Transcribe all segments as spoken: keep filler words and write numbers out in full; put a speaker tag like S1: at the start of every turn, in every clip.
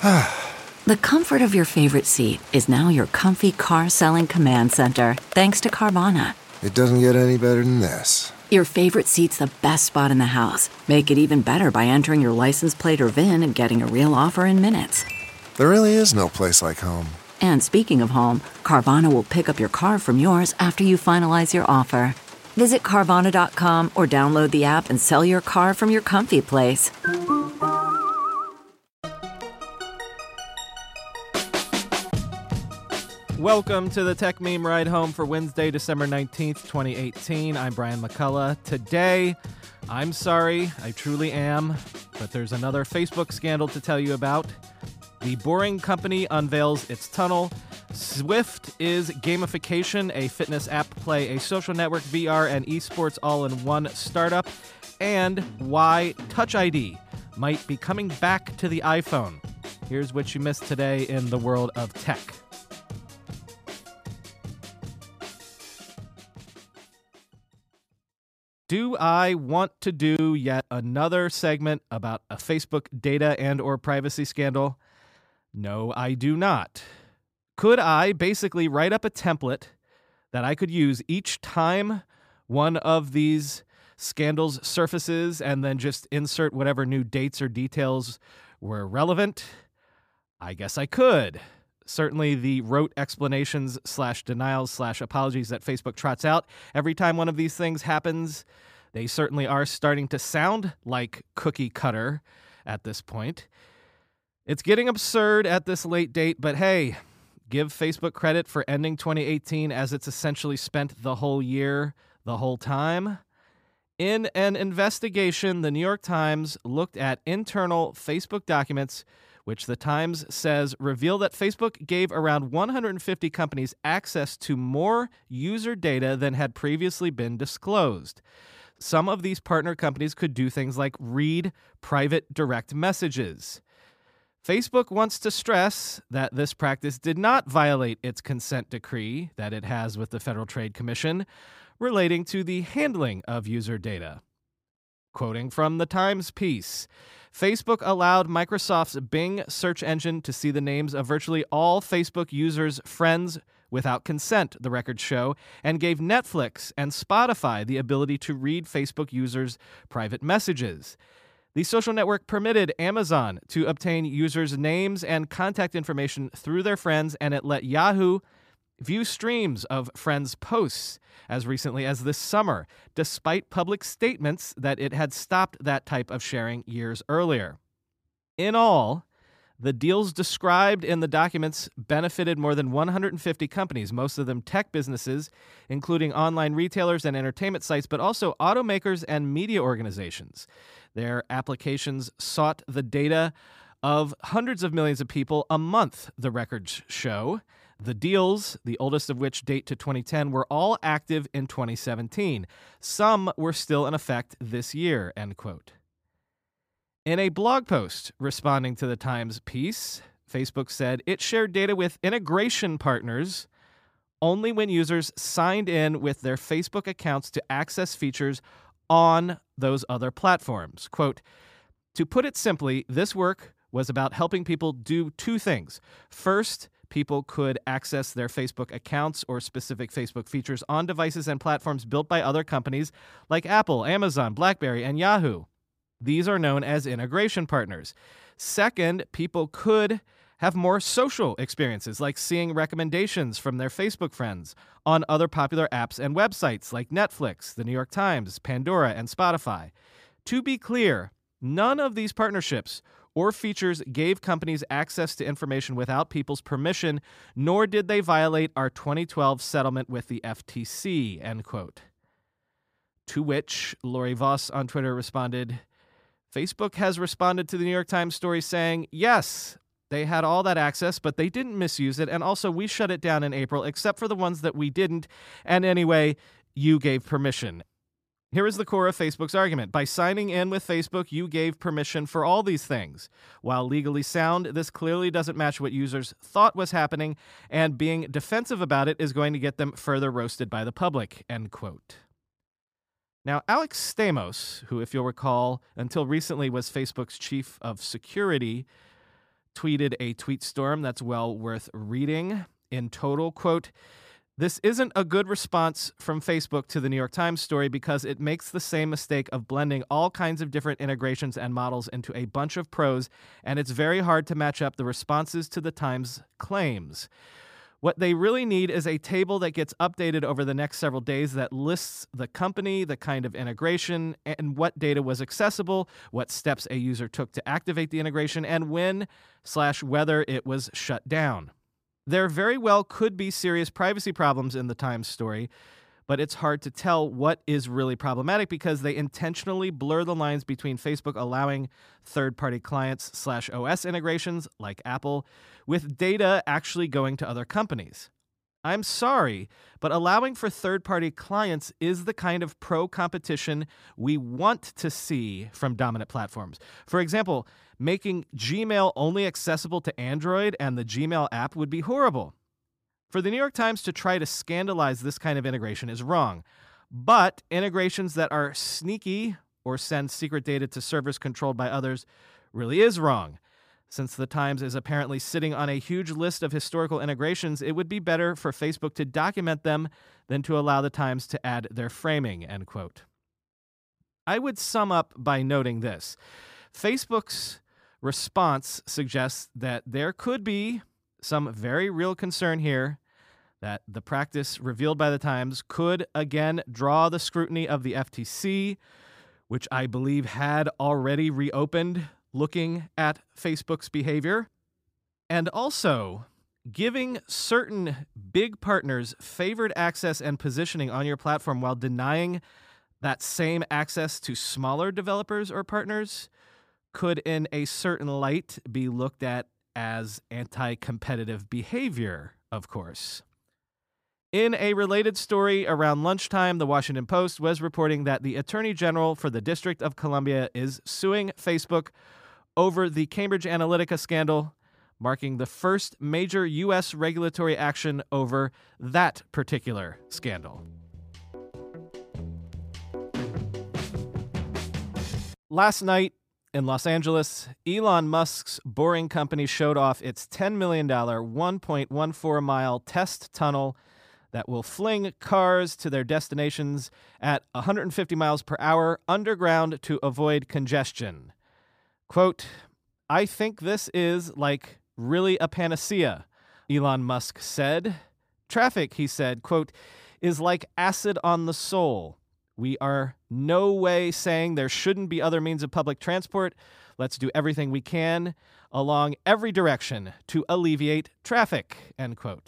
S1: The comfort of your favorite seat is now your comfy car selling command center, thanks to Carvana.
S2: It doesn't get any better than this.
S1: Your favorite seat's the best spot in the house. Make it even better by entering your license plate or V I N and getting a real offer in minutes.
S2: There really is no place like home.
S1: And speaking of home, Carvana will pick up your car from yours after you finalize your offer. Visit Carvana dot com or download the app and sell your car from your comfy place.
S3: Welcome to the Tech Meme Ride Home for Wednesday, December nineteenth, twenty eighteen. I'm Brian McCullough. Today, I'm sorry, I truly am, but there's another Facebook scandal to tell you about. The Boring Company unveils its tunnel. Swift is gamification, a fitness app play, a social network, V R, and esports all-in-one startup. And why Touch I D might be coming back to the iPhone. Here's what you missed today in the world of tech. Do I want to do yet another segment about a Facebook data and or privacy scandal? No, I do not. Could I basically write up a template that I could use each time one of these scandals surfaces and then just insert whatever new dates or details were relevant? I guess I could. Certainly the rote explanations slash denials slash apologies that Facebook trots out every time one of these things happens, they certainly are starting to sound like cookie cutter at this point. It's getting absurd at this late date, but hey, give Facebook credit for ending twenty eighteen as it's essentially spent the whole year, the whole time. In an investigation, the New York Times looked at internal Facebook documents which the Times says reveal that Facebook gave around one hundred fifty companies access to more user data than had previously been disclosed. Some of these partner companies could do things like read private direct messages. Facebook wants to stress that this practice did not violate its consent decree that it has with the Federal Trade Commission relating to the handling of user data. Quoting from the Times piece, Facebook allowed Microsoft's Bing search engine to see the names of virtually all Facebook users' friends without consent, the records show, and gave Netflix and Spotify the ability to read Facebook users' private messages. The social network permitted Amazon to obtain users' names and contact information through their friends, and it let Yahoo view streams of friends' posts as recently as this summer, despite public statements that it had stopped that type of sharing years earlier. In all, the deals described in the documents benefited more than one hundred fifty companies, most of them tech businesses, including online retailers and entertainment sites, but also automakers and media organizations. Their applications sought the data of hundreds of millions of people a month, the records show. The deals, the oldest of which date to twenty ten, were all active in twenty seventeen. Some were still in effect this year, end quote. In a blog post responding to the Times piece, Facebook said it shared data with integration partners only when users signed in with their Facebook accounts to access features on those other platforms. Quote, to put it simply, this work was about helping people do two things. First, people could access their Facebook accounts or specific Facebook features on devices and platforms built by other companies like Apple, Amazon, BlackBerry, and Yahoo. These are known as integration partners. Second, people could have more social experiences, like seeing recommendations from their Facebook friends on other popular apps and websites like Netflix, the New York Times, Pandora, and Spotify. To be clear, none of these partnerships or features gave companies access to information without people's permission, nor did they violate our twenty twelve settlement with the F T C, end quote. To which Lori Voss on Twitter responded, Facebook has responded to the New York Times story saying, yes, they had all that access, but they didn't misuse it, and also we shut it down in April, except for the ones that we didn't, and anyway, you gave permission. Here is the core of Facebook's argument. By signing in with Facebook, you gave permission for all these things. While legally sound, this clearly doesn't match what users thought was happening, and being defensive about it is going to get them further roasted by the public, end quote. Now, Alex Stamos, who, if you'll recall, until recently was Facebook's chief of security, tweeted a tweet storm that's well worth reading. In total, quote, "This isn't a good response from Facebook to the New York Times story because it makes the same mistake of blending all kinds of different integrations and models into a bunch of pros, and it's very hard to match up the responses to the Times claims. What they really need is a table that gets updated over the next several days that lists the company, the kind of integration, and what data was accessible, what steps a user took to activate the integration, and when slash whether it was shut down. There very well could be serious privacy problems in the Times story, but it's hard to tell what is really problematic because they intentionally blur the lines between Facebook allowing third-party clients slash O S integrations, like Apple, with data actually going to other companies. I'm sorry, but allowing for third-party clients is the kind of pro-competition we want to see from dominant platforms. For example, making Gmail only accessible to Android and the Gmail app would be horrible. For the New York Times to try to scandalize this kind of integration is wrong, but integrations that are sneaky or send secret data to servers controlled by others really is wrong. Since the Times is apparently sitting on a huge list of historical integrations, it would be better for Facebook to document them than to allow the Times to add their framing, end quote. I would sum up by noting this. Facebook's response suggests that there could be some very real concern here that the practice revealed by the Times could again draw the scrutiny of the F T C, which I believe had already reopened looking at Facebook's behavior, and also giving certain big partners favored access and positioning on your platform while denying that same access to smaller developers or partners could in a certain light be looked at as anti-competitive behavior, of course. In a related story around lunchtime, the Washington Post was reporting that the Attorney General for the District of Columbia is suing Facebook over the Cambridge Analytica scandal, marking the first major U S regulatory action over that particular scandal. Last night in Los Angeles, Elon Musk's Boring Company showed off its ten million dollars, one point one four mile test tunnel that will fling cars to their destinations at one hundred fifty miles per hour underground to avoid congestion. Quote, "I think this is, like, really a panacea," Elon Musk said. Traffic, he said, quote, "is like acid on the soul. We are no way saying there shouldn't be other means of public transport. Let's do everything we can along every direction to alleviate traffic," end quote.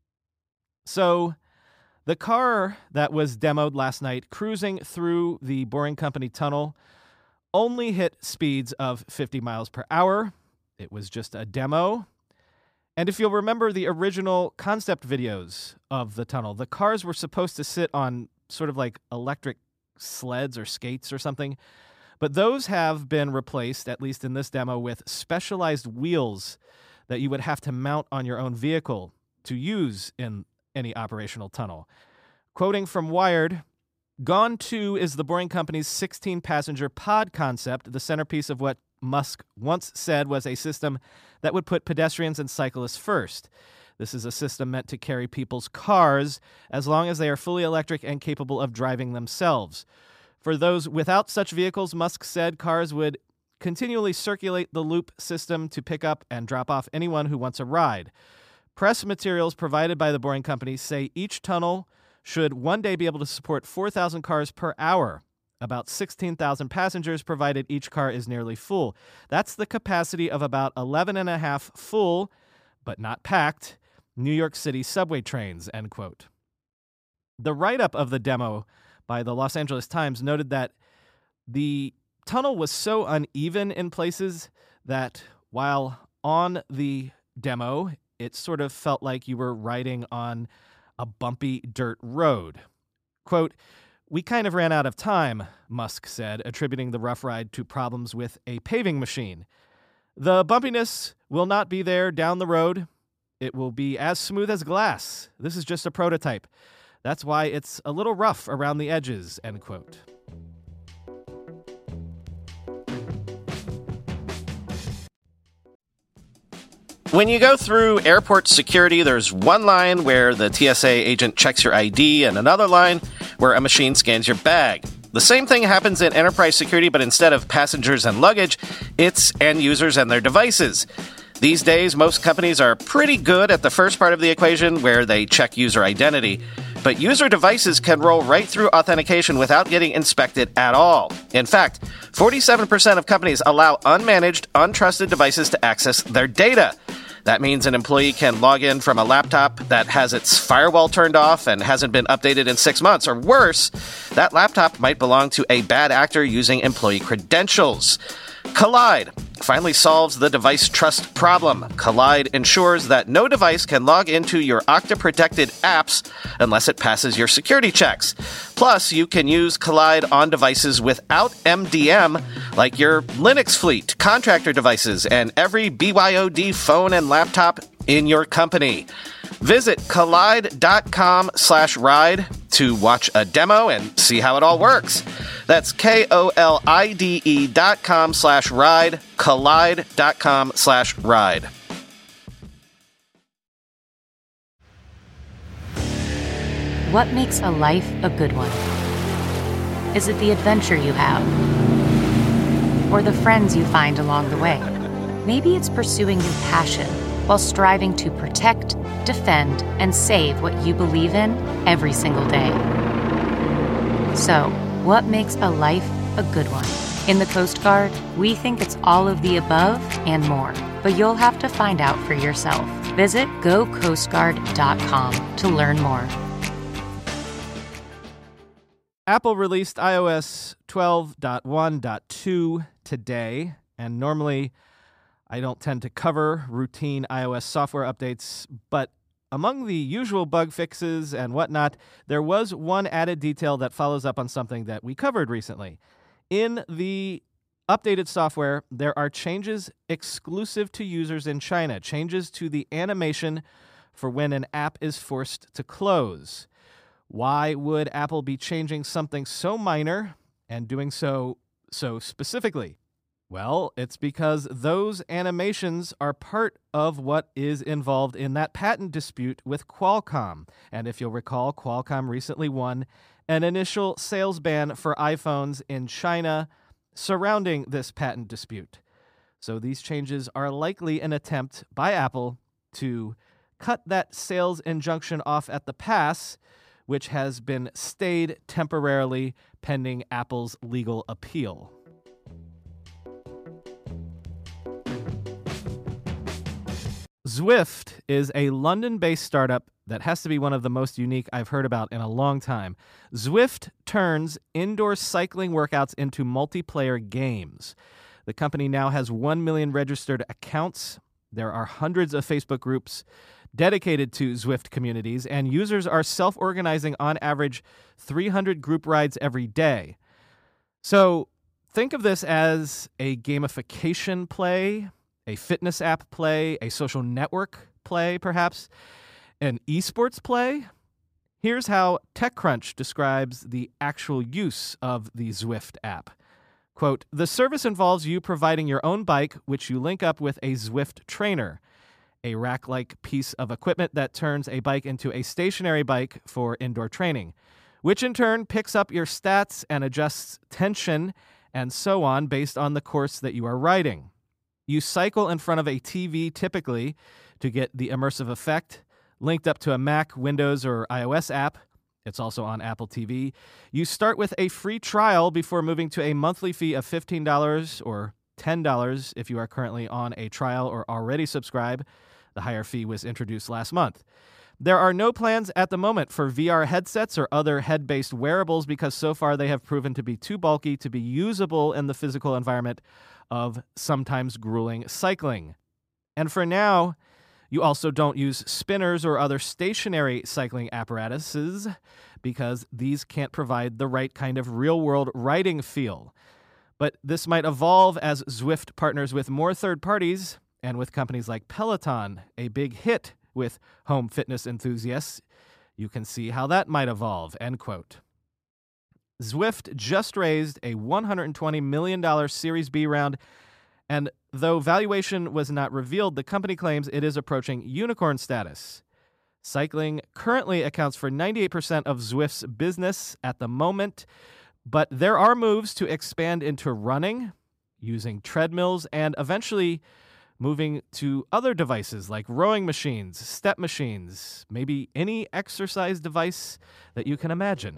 S3: So the car that was demoed last night cruising through the Boring Company tunnel only hit speeds of fifty miles per hour. It was just a demo. And if you'll remember the original concept videos of the tunnel, the cars were supposed to sit on sort of like electric sleds or skates or something. But those have been replaced, at least in this demo, with specialized wheels that you would have to mount on your own vehicle to use in any operational tunnel. Quoting from Wired, "Gone two is the Boring Company's sixteen-passenger pod concept, the centerpiece of what Musk once said was a system that would put pedestrians and cyclists first. This is a system meant to carry people's cars as long as they are fully electric and capable of driving themselves. For those without such vehicles, Musk said cars would continually circulate the loop system to pick up and drop off anyone who wants a ride. Press materials provided by the Boring Company say each tunnel should one day be able to support four thousand cars per hour, about sixteen thousand passengers, provided each car is nearly full. That's the capacity of about eleven and a half full, but not packed, New York City subway trains," end quote. The write-up of the demo by the Los Angeles Times noted that the tunnel was so uneven in places that while on the demo, it sort of felt like you were riding on a bumpy dirt road. Quote, "We kind of ran out of time," Musk said, attributing the rough ride to problems with a paving machine. "The bumpiness will not be there down the road. It will be as smooth as glass. This is just a prototype. That's why it's a little rough around the edges," end quote.
S4: When you go through airport security, there's one line where the T S A agent checks your I D and another line where a machine scans your bag. The same thing happens in enterprise security, but instead of passengers and luggage, it's end users and their devices. These days, most companies are pretty good at the first part of the equation where they check user identity. But user devices can roll right through authentication without getting inspected at all. In fact, forty-seven percent of companies allow unmanaged, untrusted devices to access their data. That means an employee can log in from a laptop that has its firewall turned off and hasn't been updated in six months. Or worse, that laptop might belong to a bad actor using employee credentials. Kolide finally solves the device trust problem. Kolide ensures that no device can log into your Okta-protected apps unless it passes your security checks. Plus, you can use Kolide on devices without M D M, like your Linux fleet, contractor devices, and every B Y O D phone and laptop in your company. Visit kolide.com slash ride to watch a demo and see how it all works. That's K-O-L-I-D-E dot com slash ride, kolide.com slash ride.
S5: What makes a life a good one? Is it the adventure you have? Or the friends you find along the way? Maybe it's pursuing your passion while striving to protect, defend, and save what you believe in every single day. So, what makes a life a good one? In the Coast Guard, we think it's all of the above and more, but you'll have to find out for yourself. Visit go coast guard dot com to learn more.
S3: Apple released i O S twelve point one point two today, and normally I don't tend to cover routine iOS software updates, but among the usual bug fixes and whatnot, there was one added detail that follows up on something that we covered recently. In the updated software, there are changes exclusive to users in China, changes to the animation for when an app is forced to close. Why would Apple be changing something so minor and doing so so specifically? Well, it's because those animations are part of what is involved in that patent dispute with Qualcomm. And if you'll recall, Qualcomm recently won an initial sales ban for iPhones in China surrounding this patent dispute. So these changes are likely an attempt by Apple to cut that sales injunction off at the pass, which has been stayed temporarily pending Apple's legal appeal. Zwift is a London-based startup that has to be one of the most unique I've heard about in a long time. Zwift turns indoor cycling workouts into multiplayer games. The company now has one million registered accounts. There are hundreds of Facebook groups dedicated to Zwift communities, and users are self-organizing on average three hundred group rides every day. So think of this as a gamification play, a fitness app play, a social network play, perhaps, an esports play. Here's how TechCrunch describes the actual use of the Zwift app. Quote, the service involves you providing your own bike, which you link up with a Zwift trainer, a rack-like piece of equipment that turns a bike into a stationary bike for indoor training, which in turn picks up your stats and adjusts tension and so on based on the course that you are riding. You cycle in front of a T V typically to get the immersive effect, linked up to a Mac, Windows, or iOS app. It's also on Apple T V. You start with a free trial before moving to a monthly fee of fifteen dollars or ten dollars if you are currently on a trial or already subscribe. The higher fee was introduced last month. There are no plans at the moment for V R headsets or other head-based wearables because so far they have proven to be too bulky to be usable in the physical environment of sometimes grueling cycling. And for now, you also don't use spinners or other stationary cycling apparatuses because these can't provide the right kind of real-world riding feel. But this might evolve as Zwift partners with more third parties and with companies like Peloton, a big hit with home fitness enthusiasts. You can see how that might evolve, end quote. Zwift just raised a one hundred twenty million dollars Series B round And though valuation was not revealed, the company claims it is approaching unicorn status. Cycling currently accounts for ninety-eight percent of Zwift's business at the moment, but there are moves to expand into running, using treadmills, and eventually moving to other devices like rowing machines, step machines, maybe any exercise device that you can imagine.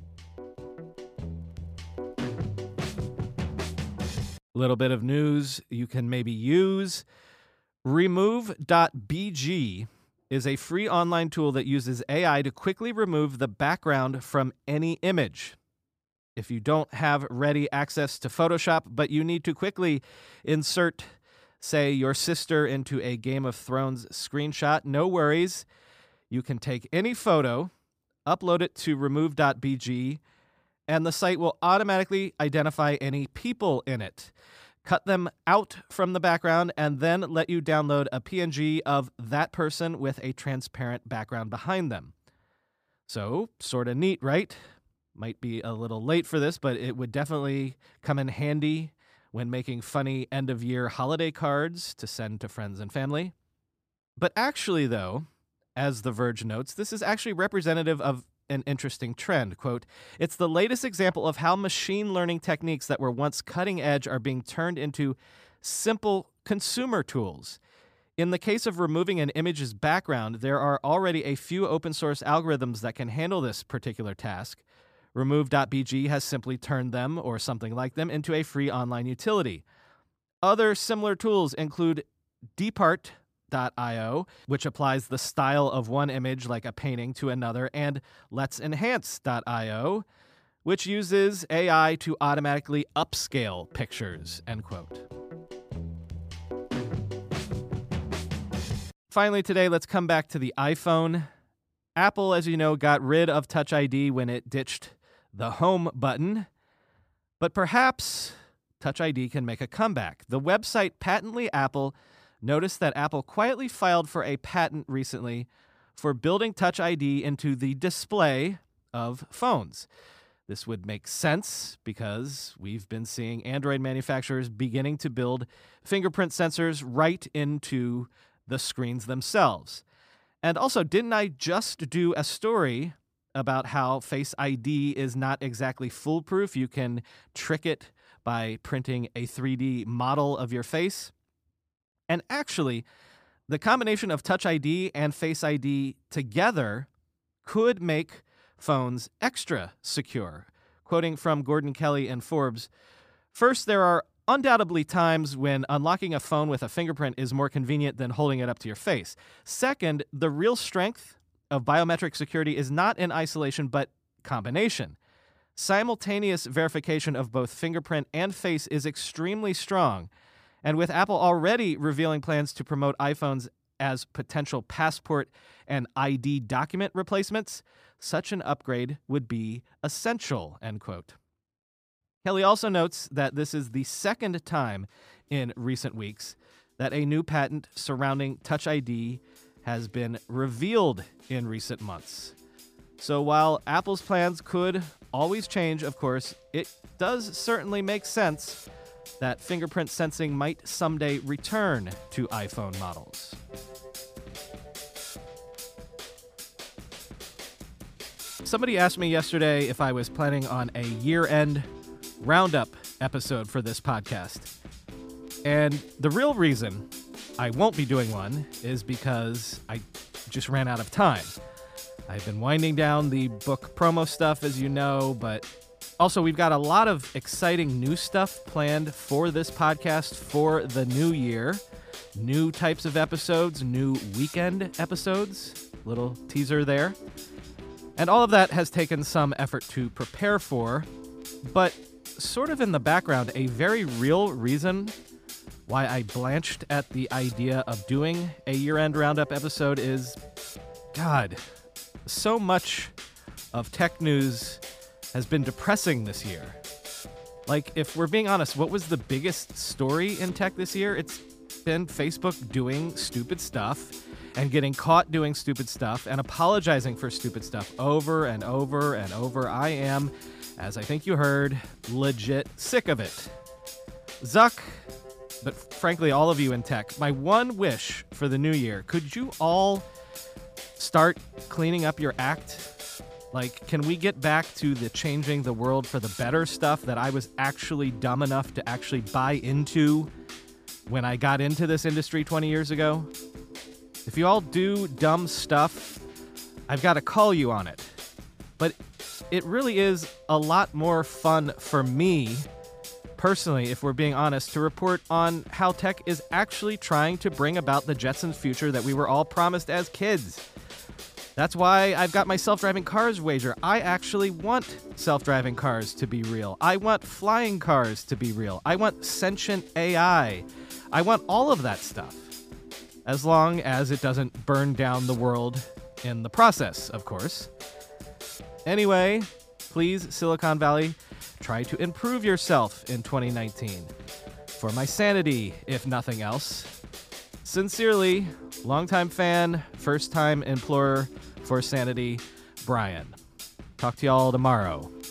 S3: Little bit of news you can maybe use. remove dot b g is a free online tool that uses A I to quickly remove the background from any image. If you don't have ready access to Photoshop, but you need to quickly insert, say, your sister into a Game of Thrones screenshot, no worries. You can take any photo, upload it to remove dot b g, and the site will automatically identify any people in it, cut them out from the background, and then let you download a P N G of that person with a transparent background behind them. So, sort of neat, right? Might be a little late for this, but it would definitely come in handy when making funny end-of-year holiday cards to send to friends and family. But actually, though, as The Verge notes, this is actually representative of an interesting trend. Quote, "It's the latest example of how machine learning techniques that were once cutting edge are being turned into simple consumer tools. In the case of removing an image's background, there are already a few open source algorithms that can handle this particular task. remove dot b g has simply turned them, or something like them, into a free online utility. Other similar tools include depart dot i o, which applies the style of one image like a painting to another, and let's enhance dot i o, which uses A I to automatically upscale pictures," end quote. Finally today, let's come back to the iPhone. Apple, as you know, got rid of Touch I D when it ditched the home button, but perhaps Touch I D can make a comeback. The website Patently Apple noticed that Apple quietly filed for a patent recently for building Touch I D into the display of phones. This would make sense because we've been seeing Android manufacturers beginning to build fingerprint sensors right into the screens themselves. And also, didn't I just do a story about how Face I D is not exactly foolproof? You can trick it by printing a three D model of your face. And actually, the combination of Touch I D and Face I D together could make phones extra secure. Quoting from Gordon Kelly in Forbes, "First, there are undoubtedly times when unlocking a phone with a fingerprint is more convenient than holding it up to your face. Second, the real strength of biometric security is not in isolation, but combination. Simultaneous verification of both fingerprint and face is extremely strong. And with Apple already revealing plans to promote iPhones as potential passport and I D document replacements, such an upgrade would be essential," end quote. Kelly also notes that this is the second time in recent weeks that a new patent surrounding Touch I D has been revealed in recent months. So while Apple's plans could always change, of course, it does certainly make sense that fingerprint sensing might someday return to iPhone models. Somebody asked me yesterday if I was planning on a year-end roundup episode for this podcast. And the real reason I won't be doing one is because I just ran out of time. I've been winding down the book promo stuff, as you know, but also we've got a lot of exciting new stuff planned for this podcast for the new year. New types of episodes, new weekend episodes, little teaser there. And all of that has taken some effort to prepare for, but sort of in the background, a very real reason why I blanched at the idea of doing a year-end roundup episode is, God, so much of tech news has been depressing this year. Like, if we're being honest, what was the biggest story in tech this year? It's been Facebook doing stupid stuff and getting caught doing stupid stuff and apologizing for stupid stuff over and over and over. I am, as I think you heard, legit sick of it. Zuck, but frankly, all of you in tech, my one wish for the new year, could you all start cleaning up your act? Like, can we get back to the changing the world for the better stuff that I was actually dumb enough to actually buy into when I got into this industry twenty years ago? If you all do dumb stuff, I've got to call you on it. But it really is a lot more fun for me, personally, if we're being honest, to report on how tech is actually trying to bring about the Jetsons future that we were all promised as kids. That's why I've got my self-driving cars wager. I actually want self-driving cars to be real. I want flying cars to be real. I want sentient A I. I want all of that stuff. As long as it doesn't burn down the world in the process, of course. Anyway, please, Silicon Valley, try to improve yourself in twenty nineteen. For my sanity, if nothing else. Sincerely, longtime fan, first-time implorer for sanity, Brian. Talk to y'all tomorrow.